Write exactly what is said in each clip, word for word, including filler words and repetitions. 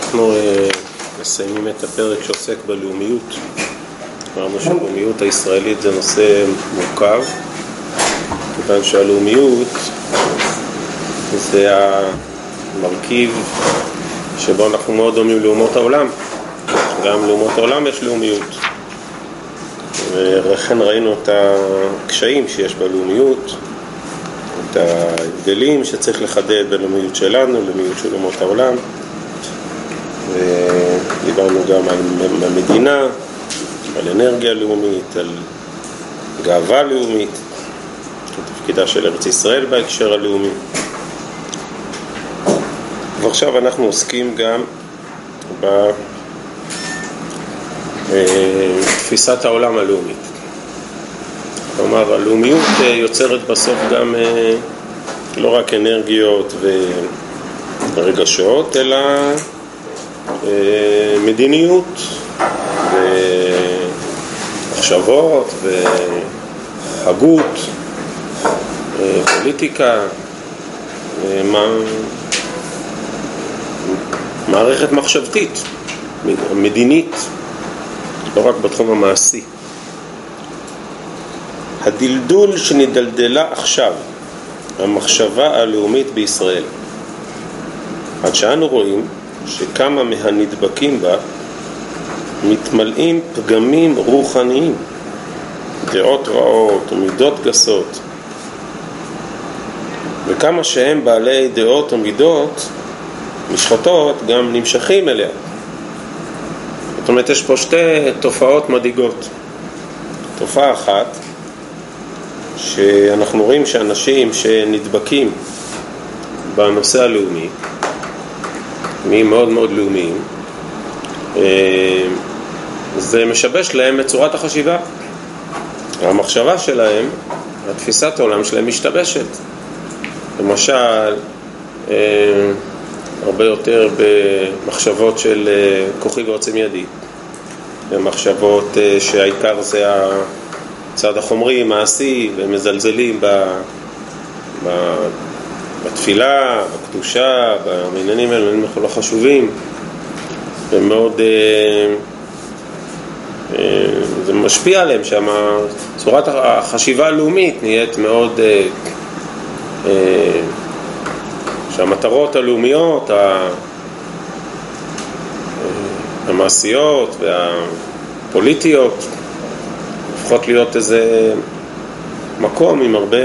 אנחנו מסיימים את הפרק שעוסק בלאומיות. אמרנו שהלאומיות הישראלית זה נושא מורכב, כיוון שהלאומיות זה המרכיב שבו אנחנו מאוד דומים לאומות העולם. גם לאומות העולם יש לאומיות, ולכן ראינו את הקשיים שיש בלאומיות, את ההבדלים שצריך לחדד בלאומיות שלנו, לאומיות של אומות העולם. ודיברנו גם על המדינה, על אנרגיה לאומית, על גאווה לאומית, תפקידה של ארץ ישראל בהקשר הלאומי. ועכשיו אנחנו עוסקים גם בתפיסת העולם הלאומית. כלומר, הלאומיות יוצרת בסוף גם לא רק אנרגיות ורגשות, אלא מדיניות ומחשבות והגות, פוליטיקה, מערכת מחשבתית, מדינית, לא רק בתחום המעשי. הדלדול שנדלדלה עכשיו המחשבה הלאומית בישראל, עד שאנו רואים שכמה מהנדבקים בה מתמלאים פגמים רוחניים, דעות רעות ומידות גסות, וכמה שהם בעלי דעות ומידות משחטות גם נמשכים אליה. זאת אומרת, יש פה שתי תופעות מדאיגות. תופעה אחת, שאנחנו רואים שאנשים שנדבקים בנושא הלאומי, מי מאוד מאוד לאומיים, זה משבש להם את צורת החשיבה. המחשבה שלהם, התפיסת העולם שלהם משתבשת. למשל, הרבה יותר במחשבות של כוחי ועוצם ידי, במחשבות שהעיקר זה הצד החומרי, מעשי, ומזלזלים ב... ב... בתפילה, בקדושה, בעניינים האלה, הם לא חשובים, ומאוד אה, אה, זה משפיע עליהם שם. צורת החשיבה הלאומית נהיית מאוד אה, אה, שהמטרות הלאומיות ה, המעשיות והפוליטיות הופכות להיות איזה מקום עם הרבה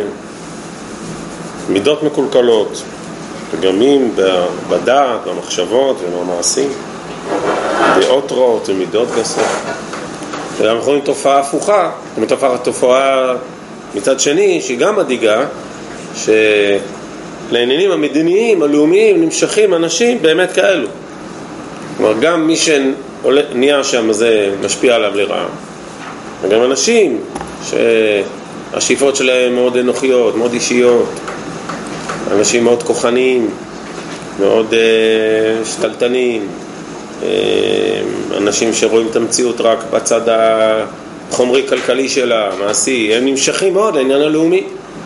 מידות מקולקלות, פגמים בדעת, במחשבות ובמעשים, דעות רעות ומידות גסות. ואנחנו רואים תופעה הפוכה, תופעה, תופעה מצד שני שהיא גם מדאיגה, שלעניינים המדיניים, הלאומיים, נמשכים אנשים באמת כאלו. כלומר, גם מי שנהיה שם זה משפיע עליו לרעה. וגם אנשים שהשאיפות שלהם מאוד אנוכיות, מאוד אישיות, אנשים מאוד כוחניים, מאוד uh, שתלטנים, uh, אנשים שרואים את המציאות רק בצד החומרי-כלכלי שלה, מעשי, הם נמשכים מאוד לעניין הלאומי.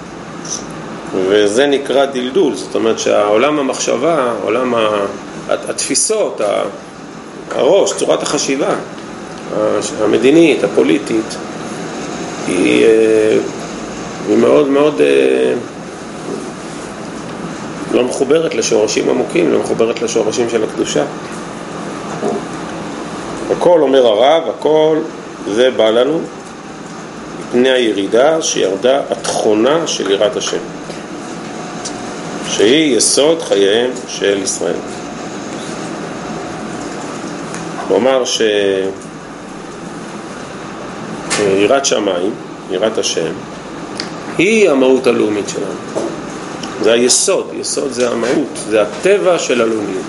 וזה נקרא דלדול, זאת אומרת שהעולם המחשבה, עולם התפיסות, הראש, צורת החשיבה, המדינית, הפוליטית, היא, היא מאוד מאוד לא מחוברת לשורשים עמוקים, לא מחוברת לשורשים של הקדושה. הכל, אומר הרב, הכל זה בא לנו מפני הירידה שירדה התכונה של יראת השם, שהיא יסוד חייהם של ישראל. כלומר שיראת שמיים, יראת השם, היא המהות הלאומית שלנו. זה היסוד, יסוד זה המהות, זה הטבע של הלאומיות.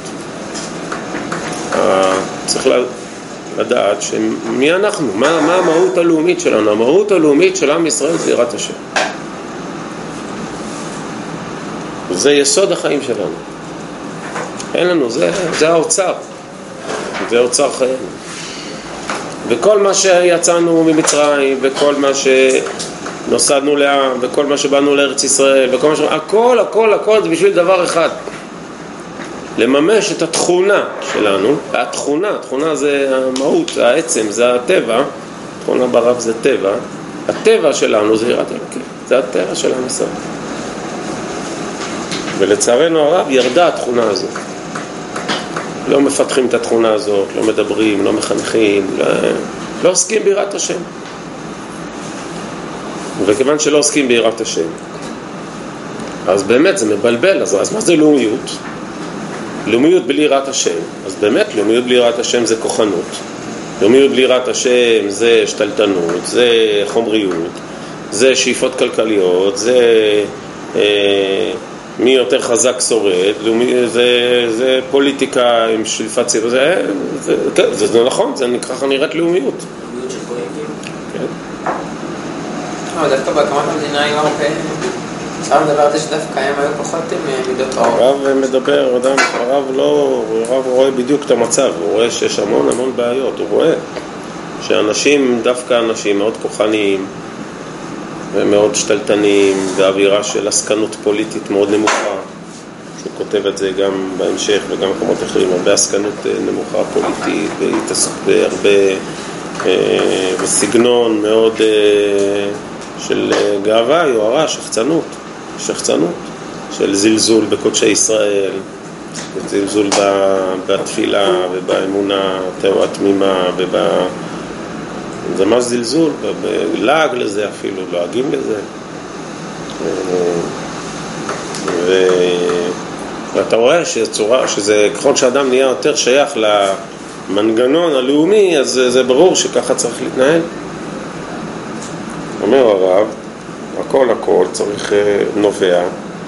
צריך לדעת שמי אנחנו, מה, מה המהות הלאומית שלנו? המהות הלאומית של עם ישראל זה יראת השם. זה יסוד החיים שלנו. אין לנו, זה, זה האוצר. זה האוצר חיינו. וכל מה שיצאנו ממצרים, וכל מה שנוסדנו לעם, וכל מה שבאנו לארץ ישראל, וכל מה ש... הכל, הכל, הכל זה בשביל דבר אחד. לממש את התכונה שלנו. התכונה, התכונה זה המהות, זה העצם, זה הטבע. תכונה ברב זה טבע. הטבע שלנו זה יראת אלוקים. זה הטבע של עם ישראל. ולצערנו הרב ירדה התכונה הזאת. לא מפתחים את התכונה הזאת, לא מדברים, לא מחנכים, לא, לא עוסקים ביראת השם. וכיוון שלא עוסקים ביראת השם, אז באמת זה מבלבל. אז, אז מה זה לאומיות? לאומיות בלי יראת השם. אז באמת לאומיות בלי יראת השם זה כוחנות. לאומיות בלי יראת השם זה שתלטנות, זה חומריות, זה שאיפות כלכליות, זה אה, מי יותר חזק שורד, לאומי, זה, זה פוליטיקה עם שלפת ציבור, זה, זה, זה, זה, זה נכון, זה ככה נראית לאומיות. לאומיות של פוליטים? כן. אבל דווקא בהקמת המדינה היו הרבה, אפשר לדבר על זה שדווקא הם היו פחות עם מידות האור. הרב מדבר, אדם, הרב לא, הרב רואה בדיוק את המצב, הוא רואה שיש המון המון בעיות, הוא רואה שאנשים, דווקא אנשים מאוד כוחניים ומאוד שתלטנים, באווירה של עסקנות פוליטית מאוד נמוכה, שהוא כותב את זה גם בהמשך וגם במקומות אחרים, הרבה עסקנות נמוכה פוליטית, בהרבה בסגנון מאוד של גאווה, יוהרה, שחצנות, שחצנות, של זלזול בקודשי ישראל, זלזול בתפילה ובאמונה התמימה וב... זה ממש זלזול, בלעג לזה אפילו, לועגים לזה. ו... ואתה רואה שצורה, שזה, ככל שאדם נהיה יותר שייך למנגנון הלאומי, אז זה ברור שככה צריך להתנהל. אומר הרב, הכל הכל צריך נובע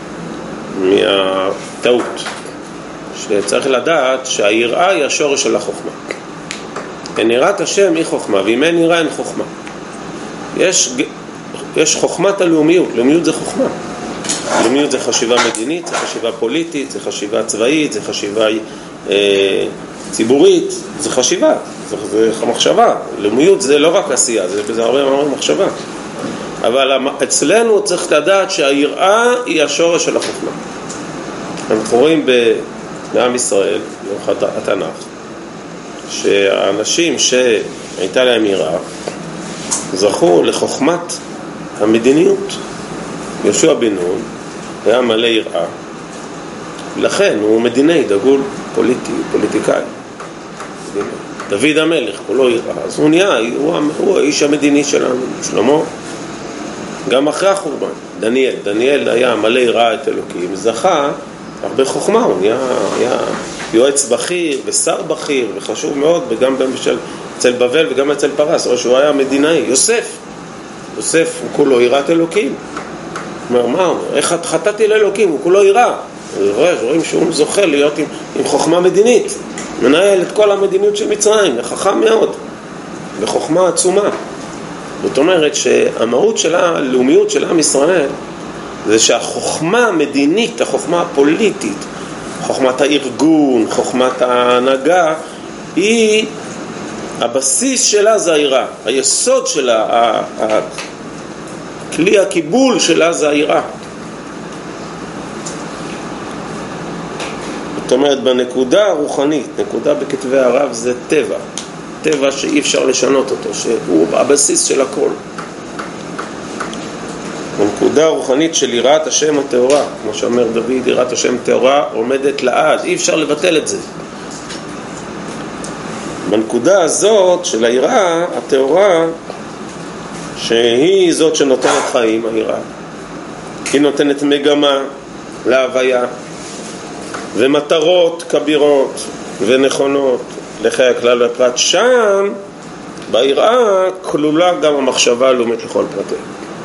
מהטעות, שצריך לדעת שהיראה היא השורש של החוכמה. אין יראת השם היא חוכמה, ואם אין יראה אין חוכמה. יש, יש חוכמת הלאומיות, לאומיות זה חוכמה. לאומיות זה חשיבה מדינית, זה חשיבה פוליטית, זה חשיבה צבאית, זה חשיבה אה, ציבורית, זה חשיבה, זה, זה מחשבה. לאומיות זה לא רק עשייה, זה, זה הרבה מאוד מחשבה. אבל אצלנו צריך לדעת שהיראה היא השורש של החוכמה. אנחנו רואים בעם ישראל, לאורך התנ"ך, שהאנשים שהייתה להם יראה זכו לחוכמת המדיניות. יהושע בן נון היה מלא יראה, לכן הוא מדיני, דגול, פוליטי, פוליטיקאי. דוד המלך, הוא לא יראה, אז הוא נהיה, הוא, הוא האיש המדיני שלנו. שלמה, גם אחרי החורבן, דניאל, דניאל היה מלא יראה את אלוקים, זכה הרבה חוכמה, הוא נהיה, היה יועץ בכיר ושר בכיר וחשוב מאוד, וגם במשל אצל בבל וגם אצל פרס, או שהוא היה מדינאי. יוסף, יוסף הוא כולו יראת אלוקים. הוא אומר, מה? איך חטאתי לאלוקים? הוא כולו יראה. רואים שהוא זוכה להיות עם, עם חוכמה מדינית, מנהל את כל המדיניות של מצרים, חכם מאוד, בחוכמה עצומה. זאת אומרת שהמהות של הלאומיות של עם ישראל זה שהחוכמה המדינית, החוכמה הפוליטית, חוכמת הארגון, חוכמת ההנהגה, היא, הבסיס שלה זה היראה. היסוד שלה, כלי הקיבול שלה זה היראה. זאת אומרת, בנקודה הרוחנית, נקודה בכתבי הרב זה טבע. טבע שאי אפשר לשנות אותו, שהוא הבסיס של הכל. בנקודה הרוחנית של יראת השם הטהורה, כמו שאומר דוד, יראת השם טהורה עומדת לעד, אי אפשר לבטל את זה. בנקודה הזאת של היראה הטהורה, שהיא זאת שנותנת חיים, היראה, היא נותנת מגמה להוויה ומטרות כבירות ונכונות לחיי הכלל והפרט. שם ביראה כלולה גם המחשבה הלאומית לכל פרטי.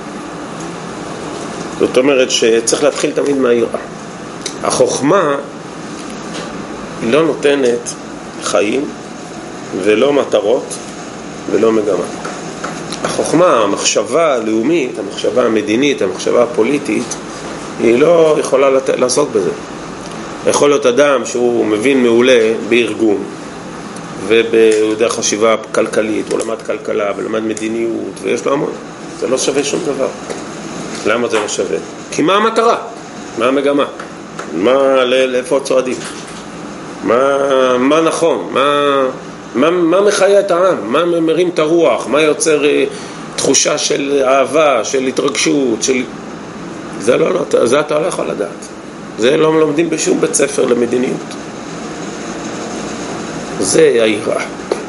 זאת אומרת שצריך להתחיל תמיד מהיראה. החוכמה היא לא נותנת חיים ולא מטרות ולא מגמה. החוכמה, המחשבה הלאומית, המחשבה המדינית, המחשבה הפוליטית, היא לא יכולה לת... לעסוק בזה. יכול להיות אדם שהוא מבין מעולה בארגון וביודע חשיבה כלכלית, הוא למד כלכלה ולמד מדיניות ויש לו המון. זה לא שווה שום דבר. למה זה לא שווה? כי מה המטרה? מה המגמה? מה, לאיפה צועדים? מה, מה נכון, מה, מה, מה מחיה את העם, מה מרים את הרוח, מה יוצר תחושה של אהבה, של התרגשות, של... זה לא, לא, זה אתה לא יכול לדעת. זה לא לומדים בשום בית ספר למדיניות. זה היראה.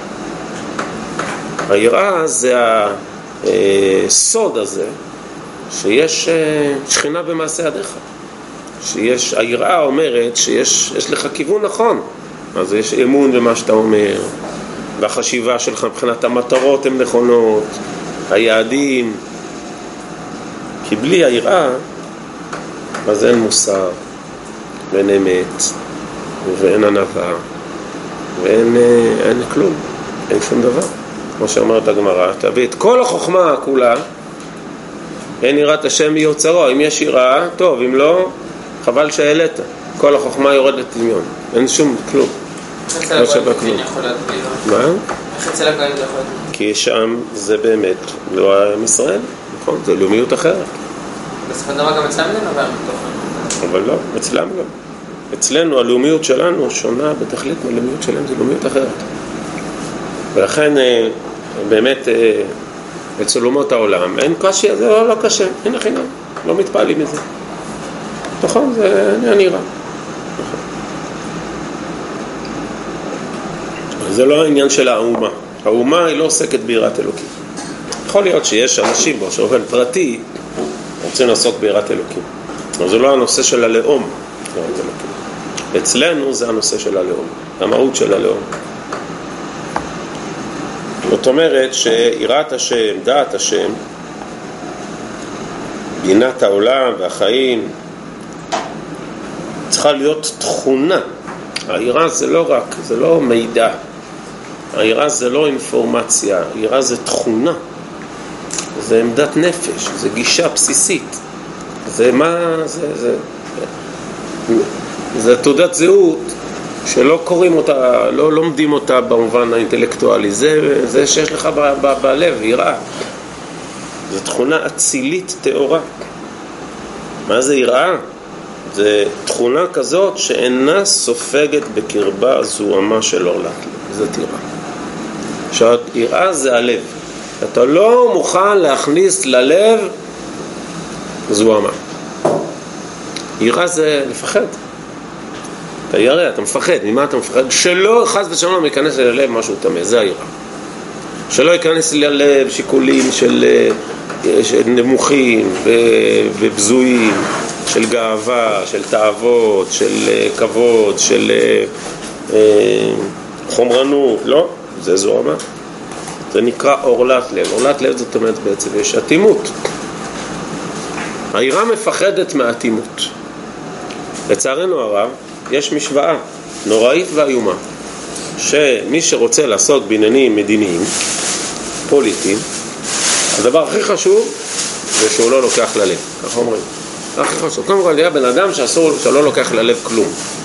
היראה זה הסוד הזה, שיש שכינה במעשה ידיך. שיש, היראה אומרת שיש יש לך כיוון נכון. אז יש אמון במה שאתה אומר, והחשיבה שלך מבחינת המטרות הן נכונות, היעדים. כי בלי היראה, אז אין מוסר, ואין אמת, ואין ענווה, ואין אין כלום, אין שום דבר. כמו שאומרת הגמרא, תביא את כל החוכמה כולה, אין יראת השם מיוצרו. אם יש יראה, טוב, אם לא, חבל שהעלית. כל החוכמה יורדת דמיון, אין שום כלום. איך אצל הגויים מבין יכול להיות בלי? מה? איך אצל הגויים זה יכול להיות? כי שם זה באמת לא עם ישראל, נכון? זה לאומיות אחרת. בסופו של דבר גם אצלם זה נובע מתוכן. אבל לא, אצלם לא. אצלנו הלאומיות שלנו שונה בתכלית מהלאומיות שלהם, זה לאומיות אחרת. ולכן באמת אצל אומות העולם אין קשה, זה לא, לא קשה, אין החינם, לא מתפעלים מזה. נכון, זה נראה. נכון. זה לא העניין של האומה. האומה היא לא עוסקת ביראת אלוקים. יכול להיות שיש אנשים בו שאופן פרטי רוצים לעסוק ביראת אלוקים. אבל זה לא הנושא של הלאום, ביראת אלוקים. אצלנו זה הנושא של הלאום, המהות של הלאום. זאת אומרת שיראת השם, דעת השם, בינת העולם והחיים, צריכה להיות תכונה. היראה זה לא רק, זה לא מידע. היראה זה לא אינפורמציה, היראה זה תכונה. זה עמדת נפש, זה גישה בסיסית. זה מה, זה, זה, זה תעודת זהות שלא קוראים אותה, לא לומדים אותה במובן האינטלקטואלי. זה, זה שיש לך ב, ב, בלב, יראה. זה תכונה אצילית תאורה. מה זה יראה? זה תכונה כזאת שאינה סופגת בקרבה זוהמה של אור לט. זה יראה. עכשיו, יראה זה הלב. אתה לא מוכן להכניס ללב זוהמה. יראה זה לפחד. אתה ירא, אתה מפחד. ממה אתה מפחד? שלא חס ושלום ייכנס ללב משהו תמה. זה היראה. שלא ייכנס ללב שיקולים של, של נמוכים ובזויים, של גאווה, של תאוות, של כבוד, של חומרנות. לא, זה זוהמה. זה נקרא אורלת לב. אורלת לב זאת אומרת בעצם יש אטימות. היראה מפחדת מהאטימות. לצערנו הרב, יש משוואה נוראית ואיומה, שמי שרוצה לעשות בעניינים מדיניים, פוליטיים, הדבר הכי חשוב זה שהוא לא לוקח ללב. כך אומרים. הכי חשוב. קודם כל, יהיה בן אדם שאסור, שלא לוקח ללב כלום.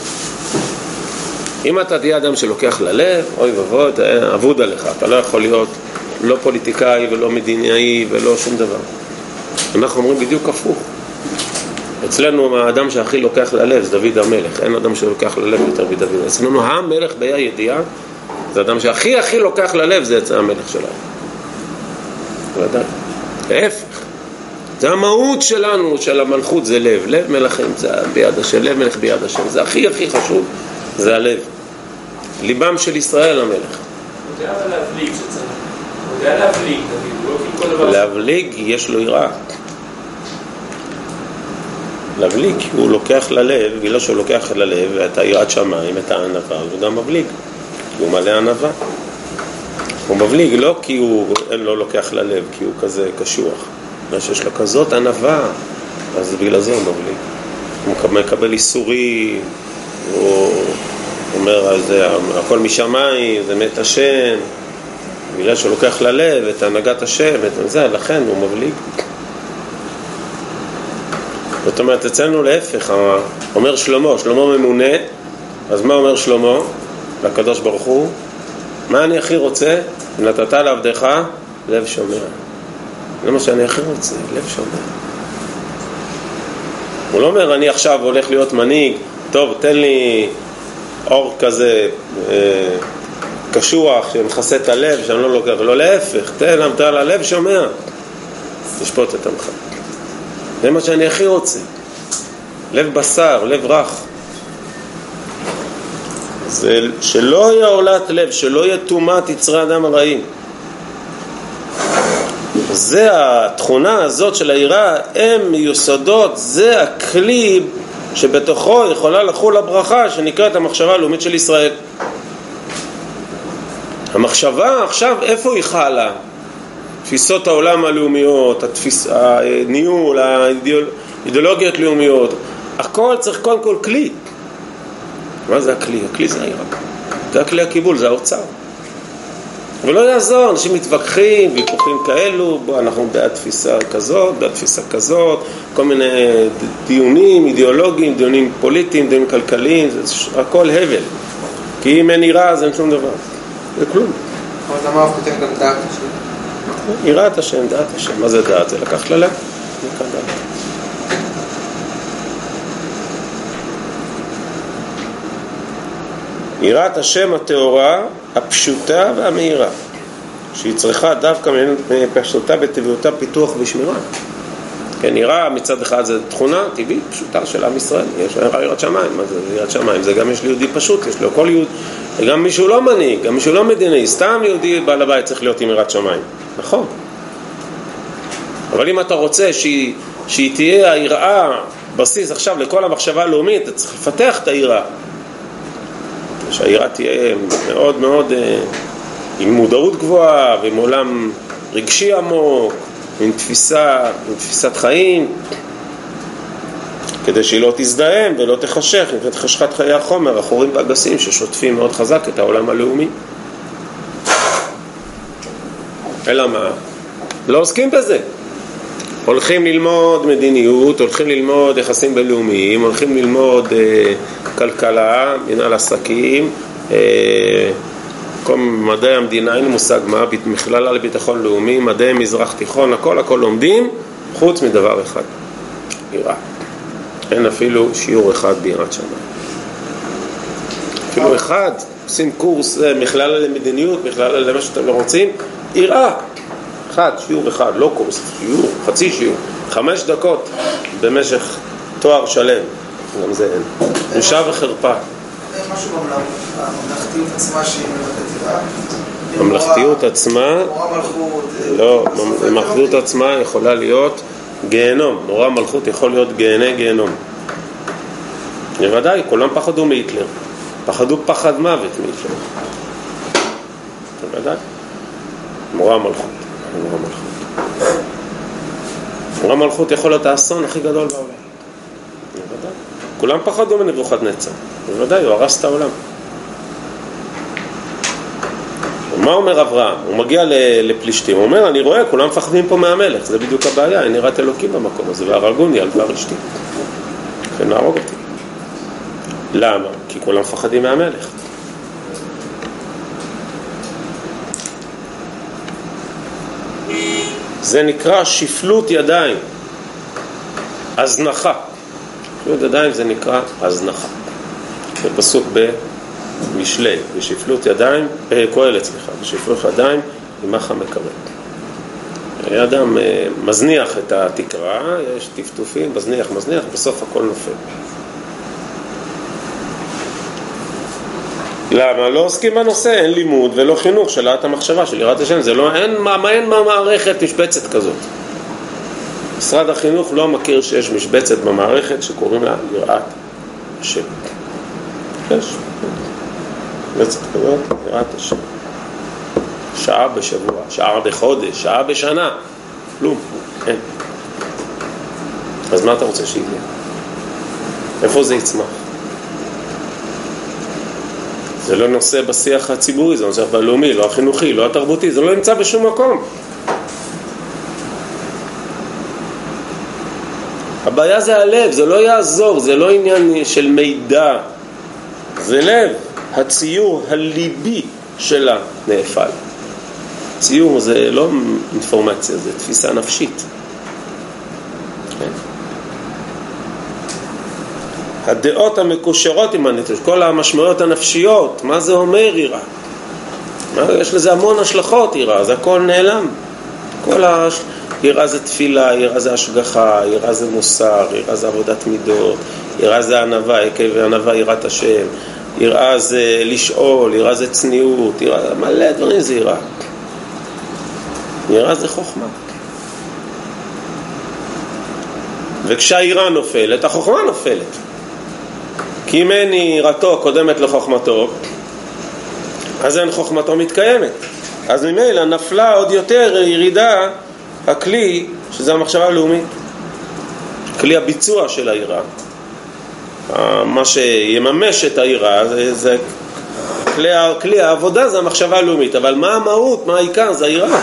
אם אתה תהיה אדם שלוקח ללב, אוי ובוא, אתה עבוד עליך. אתה לא יכול להיות לא פוליטיקאי ולא מדינאי ולא שום דבר. אנחנו אומרים בדיוק הפוך. אצלנו האדם שהכי לוקח ללב זה דוד המלך. אין אדם שלוקח ללב יותר מדוד. אצלנו המלך בה"א הידיעה זה אדם שהכי הכי לוקח ללב, זה אצל המלך שלנו. ודאי. להפך. זה המהות שלנו, של המלכות, זה לב. לב מלכים זה ביד השם, לב מלך ביד השם. זה הכי הכי חשוב, זה הלב. ליבם של ישראל המלך. הוא יודע להבליג שצריך. הוא יודע להבליג, דוד. הוא לא כל דבר... להבליג יש לו יראה. להבליג, הוא לוקח ללב, בגלל שהוא לוקח ללב את היראת שמיים, את הענווה, הוא גם מבליג. הוא מלא ענווה. הוא מבליג לא כי הוא לא לוקח ללב, כי הוא כזה קשוח. מה שיש לו כזאת ענווה, אז בגלל זה הוא מבליג. הוא מקבל איסורי, הוא אומר, זה, הכל משמיים, זה מת השם. בגלל שהוא לוקח ללב את הנהגת השם, את זה, לכן הוא מבליג. זאת אומרת, אצלנו להפך, אומר שלמה, שלמה ממונה, אז מה אומר שלמה? לקדוש ברוך הוא, מה אני הכי רוצה? נתת לעבדך לב שומע. זה מה שאני הכי רוצה, לב שומע. הוא לא אומר, אני עכשיו הולך להיות מנהיג, טוב, תן לי אור כזה אה, קשוח שמכסה את הלב, שאני לא לוקח, לא להפך, תן למטה על הלב שומע, תשפוט את עמך. זה מה שאני הכי רוצה, לב בשר, לב רך. זה שלא יהיה עולת לב, שלא יהיה תומת יצרי אדם הרעים. זה התכונה הזאת של היראה, הם מיוסדות, זה הכלי שבתוכו יכולה לחול הברכה שנקראת המחשבה הלאומית של ישראל. המחשבה עכשיו איפה היא חלה? תפיסות העולם הלאומיות, התפיס, הניהול, האידיאולוגיות לאומיות, הכל צריך קודם כל כלי. מה זה הכלי? הכלי זה היראה, זה הכלי הקיבול, זה האוצר. ולא יעזור, אנשים מתווכחים, ויכוחים כאלו, בוא, אנחנו בעד תפיסה כזאת, בעד תפיסה כזאת, כל מיני דיונים אידיאולוגיים, דיונים פוליטיים, דיונים כלכליים, זה הכל הבל. כי אם אין יראה, אז אין שום דבר. זה כלום. אבל למה הוא כותב גם דעת השם? יראת השם, דעת השם. מה זה דעת? זה לקח ללב. לקח דעת. יראת השם התאורה, הפשוטה והמהירה, שהיא צריכה דווקא מפשוטה בטבעיותה פיתוח ושמירה. כן, יראה מצד אחד זה תכונה טבעית, פשוטה של עם ישראל. יש יראת שמיים, מה זה יראת שמיים? זה גם יש ליהודי פשוט, יש לו כל יהוד, גם מישהו לא מנהיג, גם מישהו לא מדיני, סתם יהודי בעל הבית צריך להיות עם יראת שמיים. נכון. אבל אם אתה רוצה שהיא, שהיא תהיה היראה בסיס עכשיו לכל המחשבה הלאומית, אתה צריך לפתח את היראה. שהיראה תהיה מאוד מאוד עם מודעות גבוהה ועם עולם רגשי עמוק, עם תפיסה, עם תפיסת חיים, כדי שהיא לא תזדהם ולא תחשך, עם חשכת חיי החומר, החורים והגסים ששוטפים מאוד חזק את העולם הלאומי. אלא מה? לא עוסקים בזה. הולכים ללמוד מדיניות, הולכים ללמוד יחסים בינלאומיים, הולכים ללמוד אה, כלכלה, מנהל עסקים, אה, כל מדעי המדינה, אין מושג מה, מכללה לביטחון לאומי, מדעי מזרח תיכון, הכל הכל לומדים, חוץ מדבר אחד, יראה. אין אפילו שיעור אחד ביראת שמיים. אפילו אחד, עושים קורס מכללה למדיניות, מכללה למה שאתם לא רוצים, יראה. אחד, שיעור אחד, לא קורס, שיעור, חצי שיעור, חמש דקות במשך תואר שלם, גם זה אין. בושה וחרפה. משהו בממלכתיות עצמה שהיא מבטאת יראה? הממלכתיות עצמה, מורה מלכות, לא, הממלכתיות עצמה יכולה להיות גיהנום, מורה מלכות יכול להיות גיהני גיהנום. בוודאי, כולם פחדו מהיטלר, פחדו פחד מוות מהיטלר. בוודאי, מורה מלכות. מורה מלכות. מורה מלכות יכול להיות האסון הכי גדול בעולם. בוודאי. כולם פחדו מנבוכדנצר. בוודאי, הוא הרס את העולם. מה אומר אברהם? הוא מגיע לפלישתים, הוא אומר, אני רואה, כולם מפחדים פה מהמלך. זה בדיוק הבעיה, אין נראית אלוקים במקום הזה, והרגוני על דבר אשתי. לכן נהרוג אותי. למה? כי כולם מפחדים מהמלך. זה נקרא שפלות ידיים, הזנחה. שפלות ידיים זה נקרא הזנחה. זה פסוק במשלי, בשפלות ידיים, קהלת סליחה, בשפלות ידיים עמך מקרב. אדם מזניח את התקרה, יש טפטופים, מזניח, מזניח, בסוף הכל נופל. למה? לא עוסקים בנושא, אין לימוד ולא חינוך של יראת המחשבה, של יראת השם. זה לא, אין, מה, אין מערכת משבצת כזאת. משרד החינוך לא מכיר שיש משבצת במערכת שקוראים לה יראת השם. יש משבצת כזאת, יראת השם. שעה בשבוע, שעה בחודש, שעה בשנה. כלום, אין. אז מה אתה רוצה שיהיה? איפה זה יצמח? זה לא נושא בשיח הציבורי, זה נושא בלאומי, לא החינוכי, לא התרבותי, זה לא נמצא בשום מקום. הבעיה זה הלב, זה לא יעזור, זה לא עניין של מידע, זה לב, הציור הליבי שלה נאפל. ציור זה לא אינפורמציה, זה תפיסה נפשית. כן. הדעות המקושרות עם הנפש, כל המשמעויות הנפשיות, מה זה אומר יראה? יש לזה המון השלכות יראה, זה הכל נעלם. כל הש... יראה זה תפילה, יראה זה השגחה, יראה זה מוסר, יראה זה עבודת מידות, יראה זה ענווה, עקב ענווה יראת השם, יראה זה לשאול, יראה זה צניעות, יראה, מלא דברים זה יראה. יראה זה חוכמה. וכשהיראה נופלת, החוכמה נופלת. כי אם אין יראתו קודמת לחוכמתו, אז אין חוכמתו מתקיימת. אז ממילא נפלה עוד יותר ירידה הכלי, שזה המחשבה הלאומית. כלי הביצוע של היראה. מה שיממש את היראה, זה, זה כלי, כלי העבודה זה המחשבה הלאומית. אבל מה המהות, מה העיקר? זה היראה.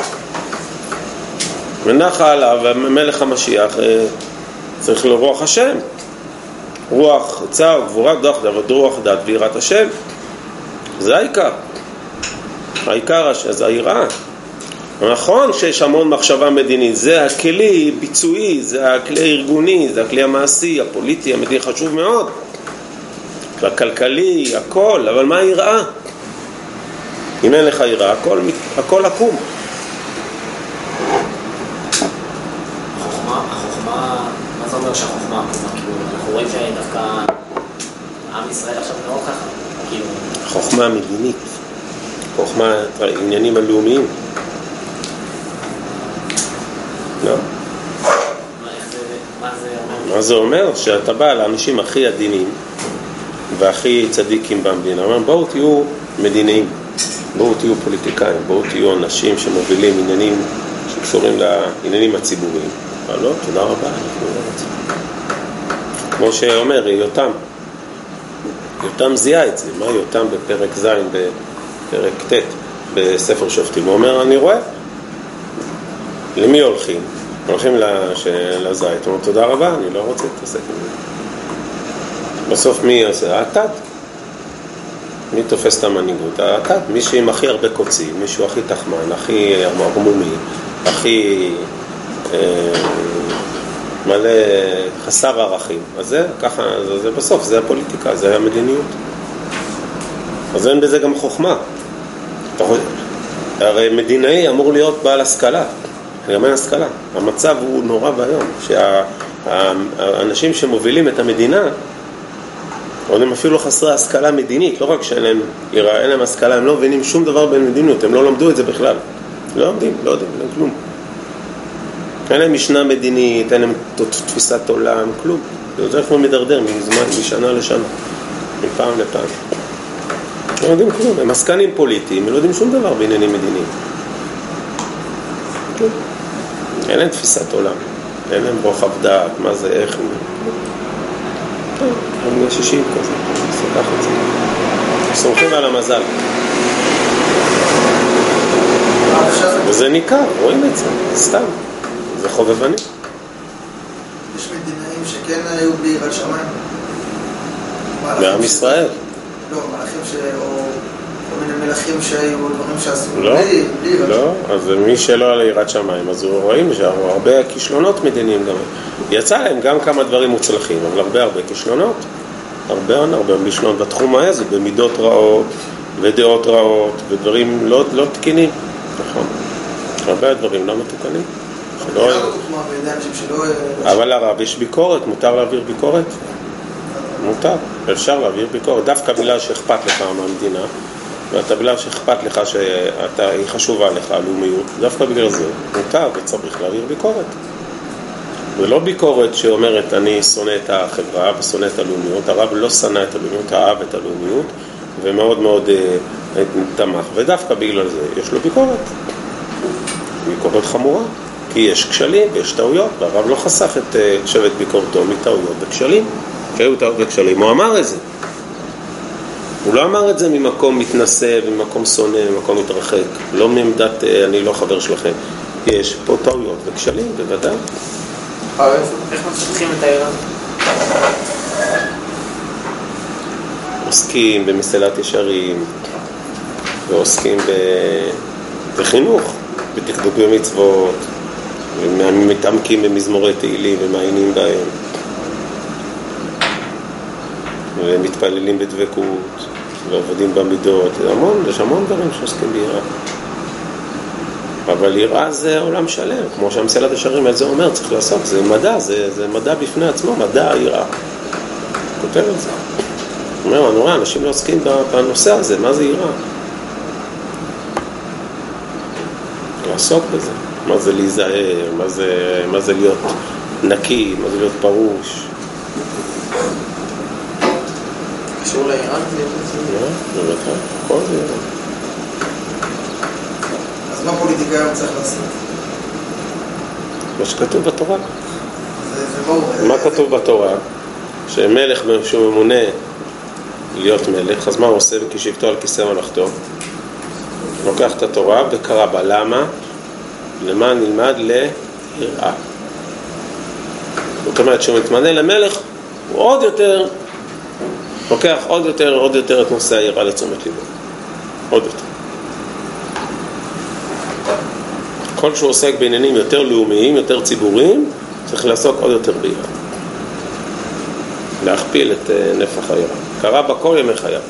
ונחה עליו, מלך המשיח, צריך לרוח השם. רוח, צער, גבורה, דוח, דעת, רוח, דעת ויראת השם. זה העיקר. העיקר זה היראה. נכון שיש המון מחשבה מדינית, זה הכלי ביצועי, זה הכלי הארגוני, זה הכלי המעשי, הפוליטי, המדיני חשוב מאוד. הכלכלי, הכל, אבל מה היראה? אם אין לך יראה, הכל, הכל עקום. החוכמה, החוכמה, מה זה אומר שהחוכמה? אנחנו רואים שדווקא עם ישראל עכשיו מאוד ככה, כאילו... חוכמה מדינית, חוכמה, עניינים הלאומיים. לא. מה, איך זה, מה זה אומר? מה זה אומר? שאתה בא לאנשים הכי עדינים והכי צדיקים במדינה, אומר, בואו תהיו מדיניים, בואו תהיו פוליטיקאים, בואו תהיו אנשים שמובילים עניינים שקשורים לעניינים הציבוריים. אבל לא, תודה רבה, אנחנו לא רוצים. כמו שאומר, יותם, יותם זיהה את זה. מה יותם בפרק ז' בפרק ט' בספר שופטים? הוא אומר, אני רואה. למי הולכים? הולכים לזית. הוא אומר, תודה רבה, אני לא רוצה להתעסק עם זה. בסוף מי עושה? התד. מי תופס את המנהיגות? התד. מי שעם הכי הרבה קוצים, מישהו הכי תחמן, הכי ערמומי, הכי אה, מלא חסר ערכים. אז זה, ככה, זה, זה בסוף, זה הפוליטיקה, זה המדיניות. אז אין בזה גם חוכמה. הרי מדינאי אמור להיות בעל השכלה. גם אין השכלה. המצב הוא נורא והיום. שהאנשים שמובילים את המדינה, עוד הם אפילו חסרי השכלה מדינית, לא רק שאין להם, אין להם השכלה, הם לא מבינים שום דבר בין מדיניות, הם לא למדו את זה בכלל. לא לומדים, לא יודעים, אין כלום. אין להם משנה מדינית, אין להם תפיסת עולם, כלום. זה יותר כמו מדרדר מזמן, משנה לשנה, מפעם לפעם. לא יודעים כלום, הם עסקנים פוליטיים, הם לא יודעים שום דבר בעניינים מדיניים. כלום. אין להם תפיסת עולם, אין להם רוחב דעת, מה זה, איך... הם שישים כזה, סוכח את זה. סומכים על המזל. וזה ניכר, רואים את זה, סתם. זה חובבני. יש מדינאים שכן היו בלי יראת שמיים? בעם ישראל. לא, מלאכים ש... או כל מיני מלאכים שהיו דברים שעשו לא, בלי יראת לא, שמיים. אז מי שלא על יראת שמיים, אז הוא רואים שהרבה כישלונות מדיניים גם. יצא להם גם כמה דברים מוצלחים, אבל הרבה הרבה כישלונות. הרבה הרבה כישלונות בתחום הזה, במידות רעות ודעות רעות ודברים לא, לא תקינים. נכון. הרבה דברים לא מתוקנים. שלא... אבל לרב יש ביקורת, מותר להעביר ביקורת? מותר, אפשר להעביר ביקורת, דווקא בגלל שאכפת לך מהמדינה, ואתה בגלל שאכפת לך שהיא חשובה לך, הלאומיות, דווקא בגלל זה מותר וצריך להעביר ביקורת. ולא ביקורת שאומרת אני שונא את החברה ושונא את הלאומיות, הרב לא שנא את הלאומיות, אהב את הלאומיות, ומאוד מאוד אה, תמך, ודווקא בגלל זה יש לו ביקורת. ביקורת חמורה. כי יש כשלים ויש טעויות, והרב לא חסך את שבט ביקורתו מטעויות וכשלים. כשהיו טעויות וכשלים, הוא אמר את זה. הוא לא אמר את זה ממקום מתנשא, ממקום שונא, ממקום מתרחק. לא מעמדת אני לא חבר שלכם. יש פה טעויות וכשלים, בוודאי. איך מצליחים את העיר הזה? עוסקים במסילת ישרים, ועוסקים בחינוך, בתקדוק במצוות, ומתעמקים במזמורי תהילים ומעיינים בהם. ומתפללים בדבקות, ועובדים במידות, המון, יש המון דברים שעוסקים ביראה. אבל יראה זה עולם שלם, כמו שהמסילת ישרים על זה אומר, צריך לעשות, זה מדע, זה, זה מדע בפני עצמו, מדע יראה. כותב את זה. הוא אומר, אני רואה, אנשים לא עוסקים בנושא הזה, מה זה יראה? לעסוק בזה, מה זה להיזהר, מה זה, מה זה להיות נקי, מה זה להיות פרוש. קשור ליראה? לא, בבטח, כל זה יראה. אז מה פוליטיקאי היום צריך לעשות? מה שכתוב בתורה. זה, זה ברור. מה כתוב בתורה? שמלך שהוא ממונה להיות מלך, אז מה הוא עושה כשבתו על כיסא מלכתו? לוקח את התורה וקרא בה. למה? למה נלמד? ליראה. זאת אומרת, שהוא מתמנה למלך, הוא עוד יותר, לוקח עוד יותר, עוד יותר את נושא היראה לתשומת ליבו. עוד יותר. כל שהוא עוסק בעניינים יותר לאומיים, יותר ציבוריים, צריך לעסוק עוד יותר ביראה. להכפיל את נפח היראה. קרא בה כל ימי חייו.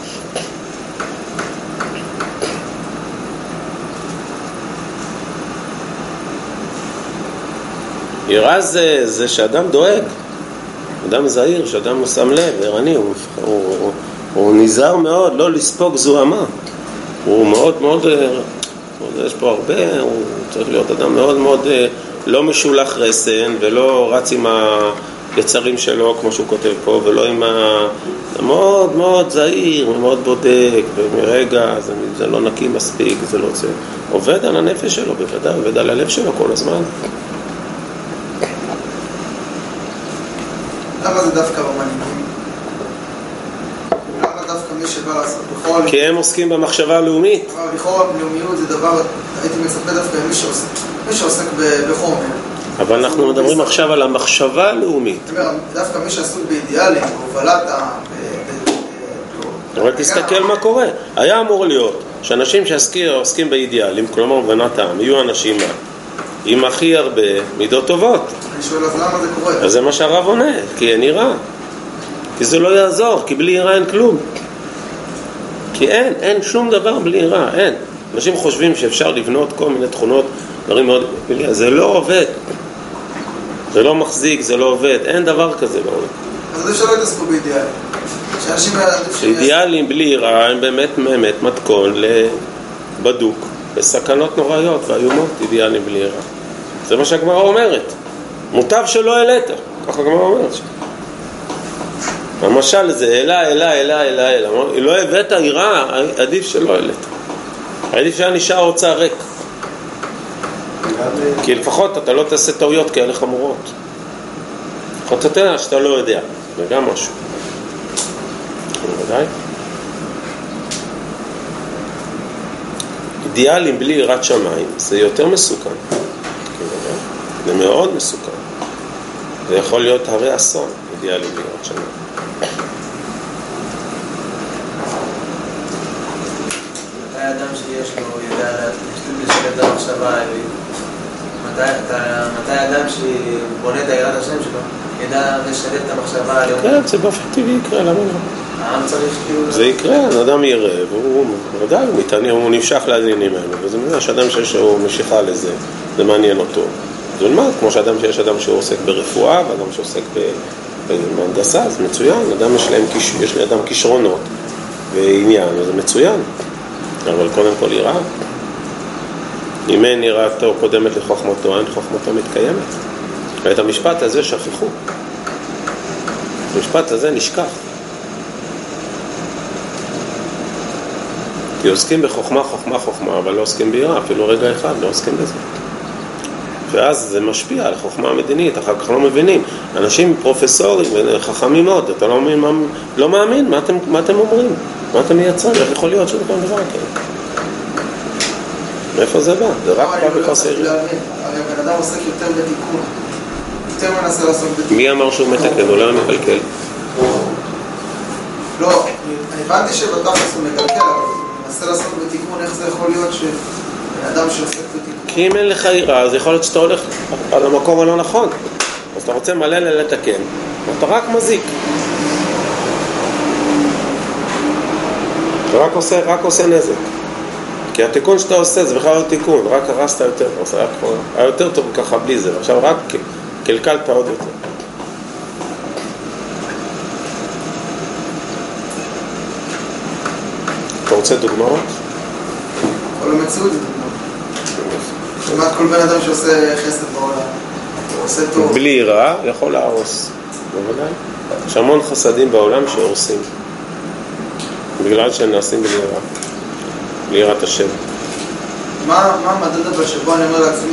יראה זה, זה שאדם דואג, אדם זהיר, שאדם שם לב, ערני, הוא, הוא, הוא, הוא נזהר מאוד לא לספוג זוהמה. הוא מאוד מאוד, יש פה הרבה, הוא צריך להיות אדם מאוד מאוד לא משולח רסן ולא רץ עם היצרים שלו כמו שהוא כותב פה, ולא עם ה... מאוד מאוד זהיר, מאוד בודק, ומרגע זה, זה לא נקי מספיק, זה לא זה. עובד על הנפש שלו, בוודאי, עובד על הלב שלו כל הזמן. למה זה דווקא במנהיגים? למה דווקא מי שבא לעשות בכל... כי הם עוסקים במחשבה הלאומית. אבל לכאורה לאומיות זה דבר, הייתי מצפה דווקא מי שעוסק, מי שעוסק בחומר. אבל אנחנו מדברים עכשיו על המחשבה הלאומית. זאת אומרת, דווקא מי שעסוק באידיאלים, בהובלת ה... אבל תסתכל מה קורה. היה אמור להיות שאנשים שעוסקים באידיאלים, כלומר בנת העם, יהיו אנשים עם הכי הרבה מידות טובות. אני שואל, אז למה זה קורה? אז זה מה שהרב עונה, כי אין יראה. כי זה לא יעזור, כי בלי יראה אין כלום. כי אין, אין שום דבר בלי יראה, אין. אנשים חושבים שאפשר לבנות כל מיני תכונות, דברים מאוד... זה לא עובד. זה לא מחזיק, זה לא עובד. אין דבר כזה בעולם. אז זה שלא יתעסקו באידיאלים. שאנשים... אידיאלים בלי יראה הם באמת באמת מתכון לבדוק, בסכנות נוראיות ואיומות, אידיאלים בלי יראה. זה מה שהגמרא אומרת. מוטב שלא העלית, ככה הגמרא אומרת. המשל זה אלה, אלה, אלה, אלה, אלה. לא הבאת יראה, עדיף שלא העלית. עדיף שהיה נשאר הוצאה ריק. כי לפחות אתה לא תעשה טעויות כאלה חמורות. לפחות אתה יודע שאתה לא יודע. זה גם משהו. בוודאי. אידיאלים בלי יראת שמיים זה יותר מסוכן. זה מאוד מסוכן. זה יכול להיות הרי אסון, אידיאלים בלי יראת שמיים. מתי אדם שיש לו ידע לשלט את המחשבה האלוהית? מתי אדם שבונה את היראת השם שלו ידע לשלט את המחשבה האלוהית? כן, זה באופן טבעי יקרה, למה לא? העם צריך כאילו... זה יקרה, אדם יראה, והוא ודאי, הוא מתעניין, הוא נמשך לעניינים האלה, וזה מבינה שאדם שיש לו משיכה לזה, זה מעניין אותו. זה נלמד, כמו שאדם שיש אדם שעוסק ברפואה, ואדם שעוסק בהנדסה, זה מצוין, אדם יש להם, יש לאדם כישרונות ועניין, זה מצוין. אבל קודם כל יראה. אם אין יראתו קודמת לחוכמתו, אין חוכמתו מתקיימת. ואת המשפט הזה שכחו. המשפט הזה נשכח. כי עוסקים בחוכמה, חוכמה, חוכמה, אבל לא עוסקים ביראה, אפילו רגע אחד לא עוסקים בזה. ואז זה משפיע על החוכמה המדינית, אחר כך לא מבינים. אנשים פרופסורים וחכמים מאוד, אתה לא מאמין, לא מאמין, מה אתם, מה אתם אומרים? מה אתם מייצרים? איך יכול להיות שזה פעם דבר כזה? מאיפה זה בא? זה רק בא בחוסר יראה. הרי בן אדם עוסק יותר בתיקון. יותר מנסה לעסוק בתיקון. מי אמר שהוא מתקן? הוא לא מקלקל. לא, אני הבנתי שבתכלס הוא מקלקל, אבל הוא מנסה לעסוק בתיקון, איך זה יכול להיות שבן אדם שעוסק בתיקון? כי אם אין לך יראה, אז יכול להיות שאתה הולך על המקום הלא נכון. אז אתה רוצה מלא לתקן, אתה רק מזיק. רק עושה, רק עושה נזק. כי התיקון שאתה עושה זה בכלל לא תיקון, רק הרסת יותר, היה יותר טוב ככה בלי זה, עכשיו רק קלקלת עוד יותר. אתה רוצה דוגמאות? כל המציאות זה דוגמאות. כמעט כל בן אדם שעושה חסד בעולם, הוא עושה טוב. בלי יראה יכול להרוס, בוודאי. יש המון חסדים בעולם שהורסים, בגלל שהם נעשים בלי יראה, בלי יראת השם. מה המדד אבל שבו אני אומר לעצמי,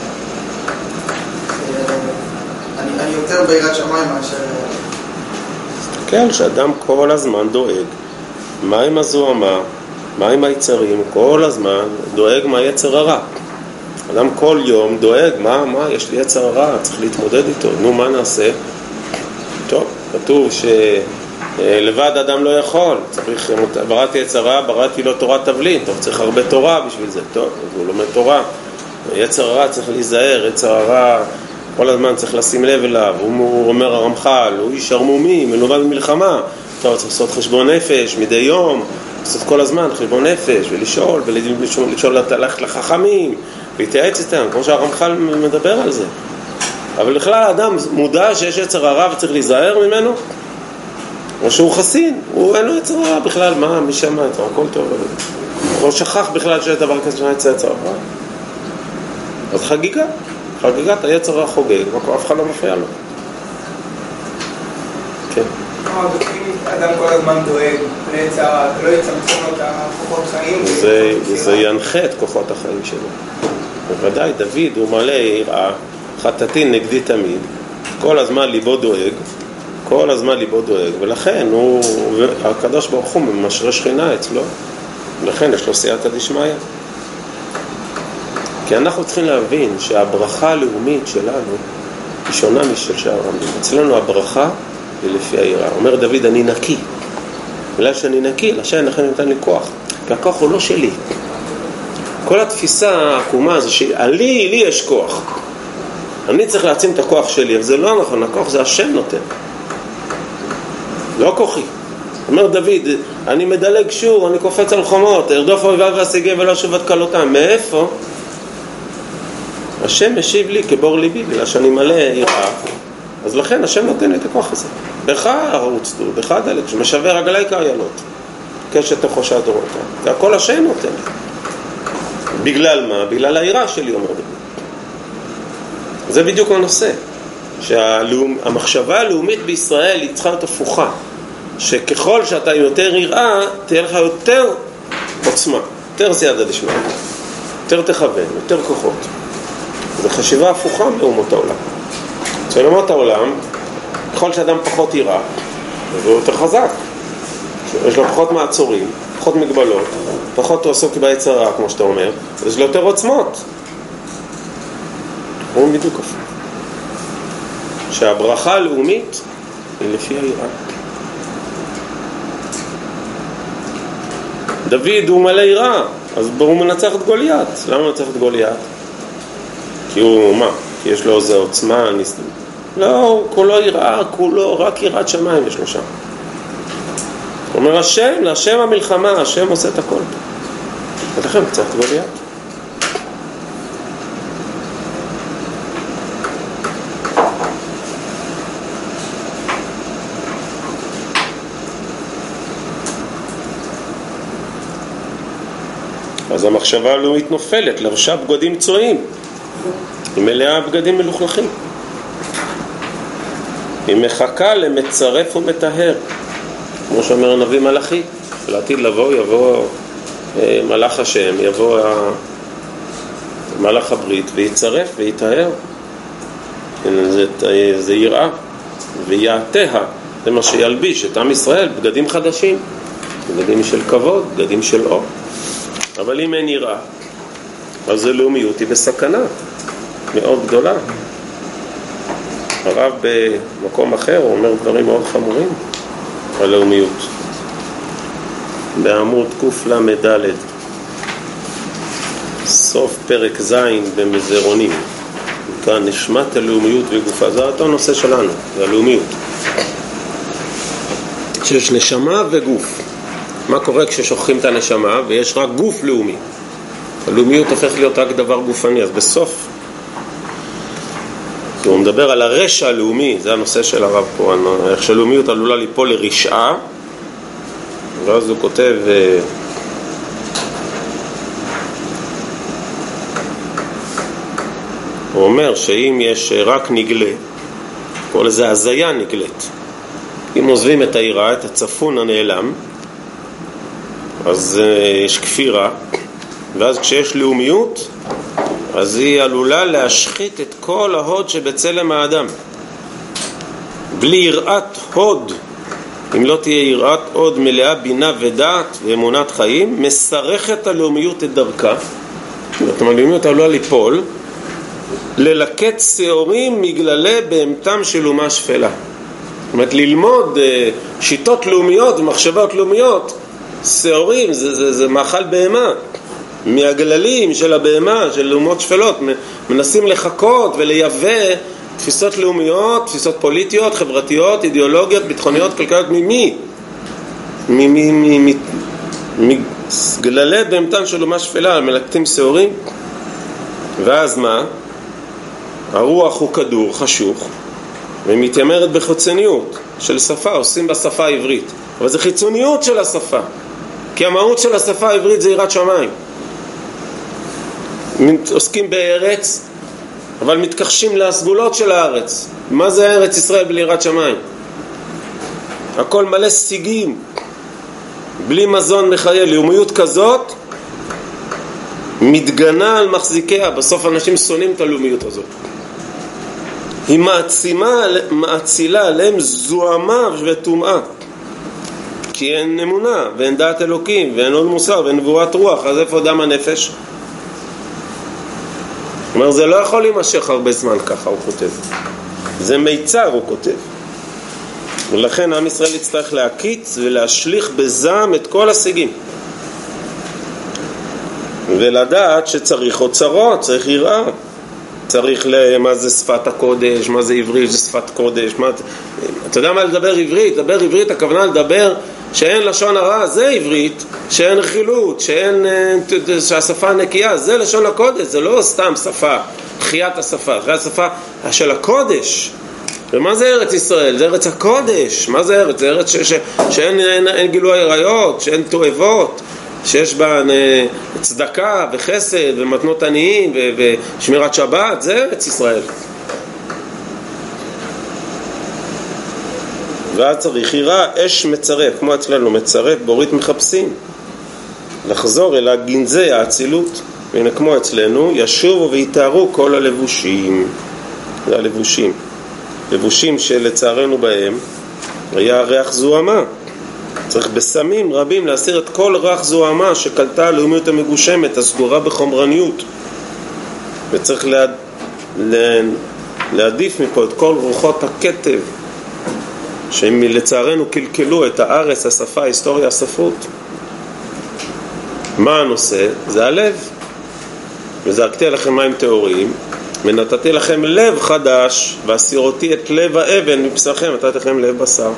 אני יותר ביראת שמיים מאשר... כן, שאדם כל הזמן דואג מה עם הזוהמה, מה עם היצרים, כל הזמן דואג מה יצר הרע. אדם כל יום דואג, מה, מה, יש לי יצר הרע, צריך להתמודד איתו, נו מה נעשה? טוב, כתוב שלבד אדם לא יכול, צריך, בראתי יצר הרע, בראתי לו תורת תבלין, טוב, צריך הרבה תורה בשביל זה, טוב, הוא לומד תורה, יצר הרע צריך להיזהר, יצר הרע כל הזמן צריך לשים לב אליו, הוא אומר הרמח"ל, הוא איש ערמומי, מלומד במלחמה, טוב, צריך לעשות חשבון נפש מדי יום, לעשות כל הזמן חשבון נפש ולשאול, ולשאול ללכת לחכמים, להתייעץ איתם, כמו שהרמח"ל מדבר על זה. אבל בכלל האדם מודע שיש יצר הרע וצריך להיזהר ממנו, או שהוא חסין, הוא אין לו יצר הרע בכלל, מה, מי שמע את זה, הכל טוב, הוא שכח בכלל שיש דבר כזה שאני יצא יצר הרע. אז חגיגה, חגיגת היצר הרע חוגג, אף אחד לא מפריע לו. כן. אדם כל הזמן דואג, ליצר, לא יצמצם לו את הכוחות חיים. זה ינחה את כוחות החיים שלו. בוודאי, דוד הוא מלא יראה, חטאתי נגדי תמיד, כל הזמן ליבו דואג, כל הזמן ליבו דואג, ולכן הוא, הקדוש ברוך הוא משרה שכינה אצלו, ולכן יש לו סייעתא דשמיא. כי אנחנו צריכים להבין שהברכה הלאומית שלנו היא שונה משל שאר העמים. אצלנו הברכה היא לפי היראה. אומר דוד, אני נקי. בגלל שאני נקי, לשם לכן נתן לי כוח. כי הכוח הוא לא שלי. כל התפיסה העקומה זה שלי, לי יש כוח. אני צריך להעצים את הכוח שלי, אבל זה לא נכון, הכוח זה השם נותן. לא כוחי. אומר דוד, אני מדלג שור, אני קופץ על חומות, ארדוף אויביו ואשיגי ולא שוב עד כלותם. מאיפה? השם משיב לי כבור ליבי, בגלל שאני מלא יראה. אז לכן השם נותן את הכוח הזה. בך ערוץ דו, בך דלק, שמשווה רגלי כאיילות. קשת תחושה דורותה. זה הכל השם נותן. בגלל מה? בגלל היראה שלי, אומר דוד. זה בדיוק הנושא. שהמחשבה הלאומית בישראל היא צריכה להיות הפוכה. שככל שאתה יותר יראה, תהיה לך יותר עוצמה, יותר סייעתא דשמיא, יותר תכוון, יותר כוחות. זו חשיבה הפוכה מאומות העולם. אצל אומות העולם, ככל שאדם פחות יראה, הוא יותר חזק. יש לו פחות מעצורים, פחות מגבלות, פחות הוא עסוק ביצר הרע, כמו שאתה אומר, יש לו יותר עוצמות. הוא בדיוק הפוך. שהברכה הלאומית היא לפי היראה. דוד הוא מלא יראה, אז הוא מנצח את גוליית. למה הוא מנצח את גוליית? כי הוא, מה? כי יש לו איזו עוצמה, ניס... לא, הוא כולו יראה, כולו, רק יראת שמיים יש לו שם. הוא אומר, השם, להשם המלחמה, השם עושה את הכל. ולכן הוא מנצח את גוליית. אז המחשבה הלאומית נופלת, לבשה בגדים צועים, היא מלאה בגדים מלוכלכים. היא מחכה למצרף ומטהר, כמו שאומר הנביא מלאכי, לעתיד לבוא, יבוא אה, מלאך השם, יבוא מלאך הברית, ויצרף ויטהר. זה, זה יראה, ויעתיה, זה מה שילביש את עם ישראל, בגדים חדשים, בגדים של כבוד, בגדים של אור. אבל אם אין יראה, אז זה לאומיות היא בסכנה מאוד גדולה. הרב במקום אחר הוא אומר דברים מאוד חמורים על לאומיות. בעמוד קוף למד סוף פרק זין במזרונים, כאן נשמת הלאומיות וגופה. זה אותו נושא שלנו, זה הלאומיות, שיש נשמה וגוף. מה קורה כששוכחים את הנשמה ויש רק גוף לאומי? הלאומיות הופך להיות רק דבר גופני, אז בסוף הוא מדבר על הרשע הלאומי, זה הנושא של הרב פה, איך שהלאומיות עלולה ליפול לרשעה, ואז הוא כותב הוא אומר שאם יש רק נגלה, כל איזה הזיה נגלית, אם עוזבים את העירה, את הצפון הנעלם, אז יש כפירה, ואז כשיש לאומיות, אז היא עלולה להשחית את כל ההוד שבצלם האדם. בלי יראת הוד, אם לא תהיה יראת הוד מלאה בינה ודעת ואמונת חיים, מסרכת הלאומיות את דרכה. זאת אומרת, הלאומיות עלולה ליפול, ללקט שעורים מגללי בהמתם של אומה שפלה. זאת אומרת, ללמוד שיטות לאומיות ומחשבות לאומיות, שעורים, זה, זה, זה מאכל בהמה. מהגללים של הבהמה, של לאומות שפלות, מנסים לחכות ולייבא תפיסות לאומיות, תפיסות פוליטיות, חברתיות, אידיאולוגיות, ביטחוניות, כלכליות, ממי? מגללי בהמתן של אומה שפלה, מלקטים שעורים, ואז מה? הרוח הוא כדור חשוך, ומתיימרת בחיצוניות של שפה, עושים בשפה העברית, אבל זה חיצוניות של השפה, כי המהות של השפה העברית זה יראת שמיים. עוסקים בארץ, אבל מתכחשים לסגולות של הארץ. מה זה ארץ ישראל בלי יראת שמיים? הכל מלא סיגים, בלי מזון מחיה. לאומיות כזאת מתגנה על מחזיקיה. בסוף אנשים שונאים את הלאומיות הזאת. היא מעצימה, מעצילה עליהם זוהמה וטומאה, כי אין אמונה ואין דעת אלוקים ואין עוד מוסר ואין נבואת רוח. אז איפה דם הנפש? זאת אומרת, זה לא יכול להימשך הרבה זמן ככה, הוא כותב. זה מיצר, הוא כותב. ולכן עם ישראל יצטרך להקיץ ולהשליך בזעם את כל השיגים. ולדעת שצריך אוצרות, צריך יראה. צריך למה זה שפת הקודש, מה זה עברית, זה שפת קודש. מה... אתה יודע מה לדבר עברית? לדבר עברית, הכוונה לדבר שאין לשון הרע, זה עברית, שאין רכילות, שאין, שהשפה נקייה, זה לשון הקודש, זה לא סתם שפה, חיית השפה, חיית השפה של הקודש. ומה זה ארץ ישראל? זה ארץ הקודש. מה זה ארץ? זה ארץ ש, ש, שאין אין, אין גילוי עריות, שאין תועבות, שיש בה צדקה וחסד ומתנות עניים ו, ושמירת שבת, זה ארץ ישראל. ואז צריך יראה, אש מצרף, כמו אצלנו מצרף, בורית מחפשים לחזור אל הגנזי האצילות. והנה כמו אצלנו, ישובו ויתארו כל הלבושים. זה הלבושים, לבושים שלצערנו בהם היה ריח זוהמה. צריך בסמים רבים להסיר את כל ריח זוהמה שקלטה הלאומיות המגושמת, הסגורה בחומרניות, וצריך לה... לה... להעדיף מפה את כל רוחות הכתב שהם לצערנו קלקלו את הארץ, השפה, ההיסטוריה, הספרות. מה הנושא? זה הלב. וזרקתי לכם מים טהורים, ונתתי לכם לב חדש, והסירותי את לב האבן מבשרכם, נתתי לכם לב בשר.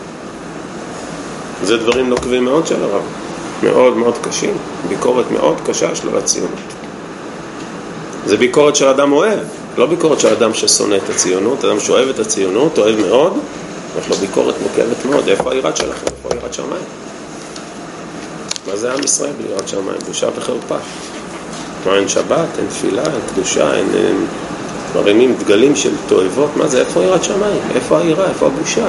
זה דברים נוקבים מאוד של הרב, מאוד מאוד קשים, ביקורת מאוד קשה שלו לציונות. זה ביקורת של אדם אוהב, לא ביקורת של אדם ששונא את הציונות. אדם שאוהב את הציונות, אוהב מאוד, יש לו ביקורת מוקבת מאוד. איפה היראת שלכם? איפה היראת שמיים? מה זה עם ישראל בלי יראת שמיים? בושה וחרפה. מה, אין שבת, אין תפילה, אין קדושה, אין, אין מרימים דגלים של תועבות? מה זה? איפה יראת שמיים? איפה היראה? איפה הבושה?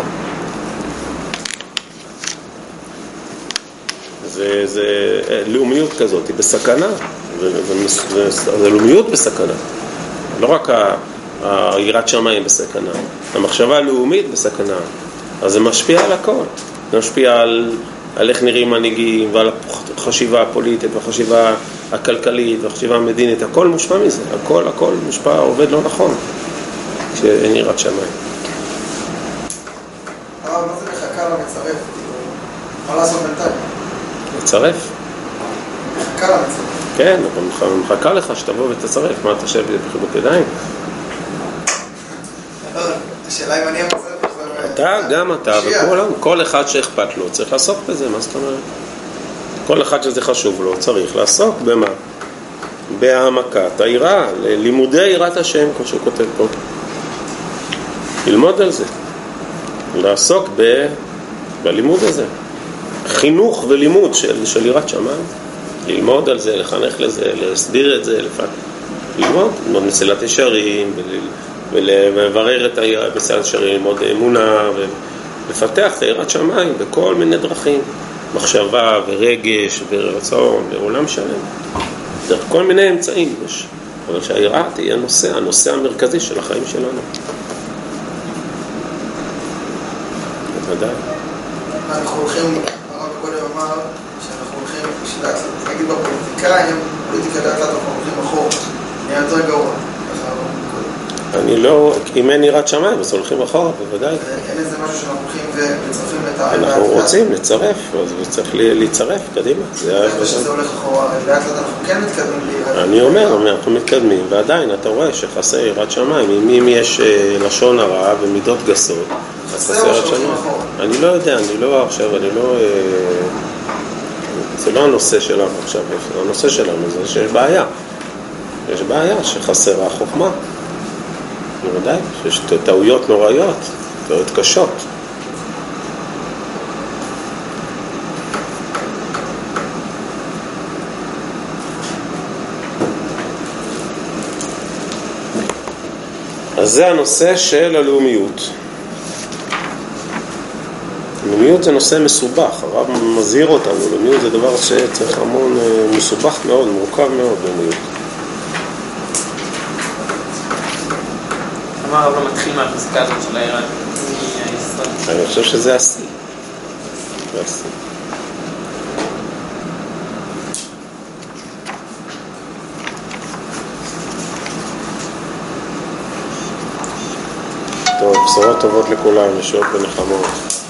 זה, זה לאומיות כזאת, היא בסכנה, והלאומיות בסכנה. לא רק היראת שמיים בסכנה, המחשבה הלאומית בסכנה. אז זה משפיע על הכל. זה משפיע על, על איך נראים מנהיגים, ועל החשיבה הפוליטית, והחשיבה הכלכלית, והחשיבה המדינית. הכל מושפע מזה, הכל, הכל מושפע, עובד לא נכון, כשאין יראת שמיים. מה זה מחכה למצרף? מה לעשות בינתיים? לצרף? מחכה למצרף. כן, אבל מחכה לך שתבוא ותצרף. מה, אתה שב בחיבוק ידיים? השאלה אם אני המצרף. אתה, גם אתה, וכולם, כל אחד שאכפת לו צריך לעסוק בזה. מה זאת אומרת? כל אחד שזה חשוב לו צריך לעסוק במה? בהעמקת היראה, לימודי יראת השם, כמו שהוא כותב פה. ללמוד על זה. לעסוק ב... בלימוד הזה. חינוך ולימוד של, של יראת שמיים. ללמוד על זה, לחנך לזה, להסביר את זה, לפעמים. ללמוד, ללמוד מסילת ישרים, ולברר את מסילת ישרים, ללמוד אמונה, ולפתח את יראת שמיים בכל מיני דרכים. מחשבה ורגש ורצון ועולם שלם. דרך כל מיני אמצעים יש. אבל שהיראה תהיה נושא, הנושא המרכזי של החיים שלנו. בוודאי. אנחנו הולכים, הרב קודם אמר שאנחנו הולכים, נגיד בפוליטיקאים, פוליטיקה לאט לאט אנחנו הולכים אחורה, נהיה יותר גרוע. אני לא, אם אין יראת שמיים, אז הולכים אחורה, בוודאי. אין איזה משהו שאנחנו הולכים ומצרפים את ה... אנחנו רוצים לצרף, אז צריך להצרף, קדימה. זה שזה הולך אחורה, לאט לאט אנחנו כן מתקדמים ליראת... אני אומר, אנחנו מתקדמים, ועדיין אתה רואה שחסר יראת שמיים. אם יש לשון הרע ומידות גסות, אז חסר יראת שמיים. אני לא יודע, אני לא עכשיו, אני לא... זה לא הנושא שלנו עכשיו, הנושא שלנו זה שיש בעיה. יש בעיה שחסרה חוכמה. בוודאי, שיש טעויות נוראיות, טעויות קשות. אז זה הנושא של הלאומיות. לאומיות זה נושא מסובך, הרב מזהיר אותנו, לאומיות זה דבר שצריך המון מסובך מאוד, מורכב מאוד לאומיות. למה הרב לא מתחיל מהפסקה הזאת של היראה? אני חושב שזה השיא. זה השיא. טוב, בשורות טובות לכולם, ישועות ונחמות.